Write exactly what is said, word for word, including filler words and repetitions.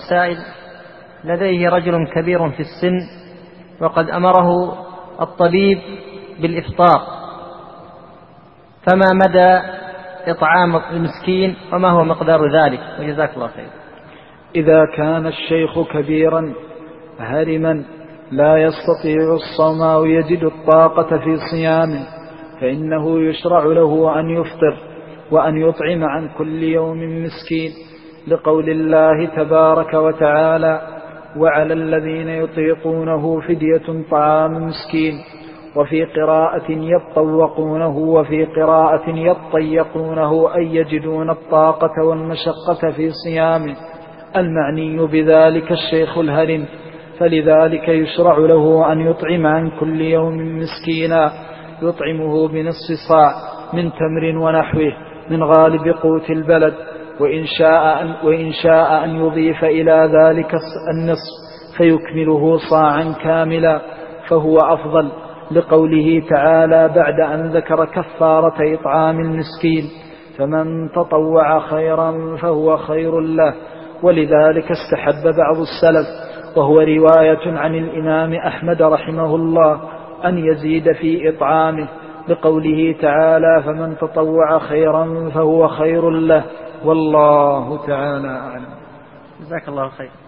السائل: لديه رجل كبير في السن وقد أمره الطبيب بالإفطار، فما مدى إطعام المسكين وما هو مقدار ذلك؟ وجزاك الله خير. إذا كان الشيخ كبيرا هرما لا يستطيع الصوم أو يجد الطاقة في صيامه فإنه يشرع له أن يفطر وأن يطعم عن كل يوم مسكين، لقول الله تبارك وتعالى: وعلى الذين يطيقونه فدية طعام مسكين، وفي قراءة يطوقونه، وفي قراءة يطيقونه أي يجدون الطاقة والمشقة في صيامه، المعني بذلك الشيخ الهرم، فلذلك يشرع له أن يطعم عن كل يوم مسكينا يطعمه بنصف صاع من تمر ونحوه من غالب قوت البلد، وإن شاء أن, وإن شاء أن يضيف إلى ذلك النصف فيكمله صاعا كاملا فهو أفضل، لقوله تعالى بعد أن ذكر كفارة إطعام المسكين: فمن تطوع خيرا فهو خير له. ولذلك استحب بعض السلف، وهو رواية عن الإمام أحمد رحمه الله، أن يزيد في إطعامه، لقوله تعالى: فمن تطوع خيرا فهو خير له، والله تعالى أعلم. جزاك الله خير.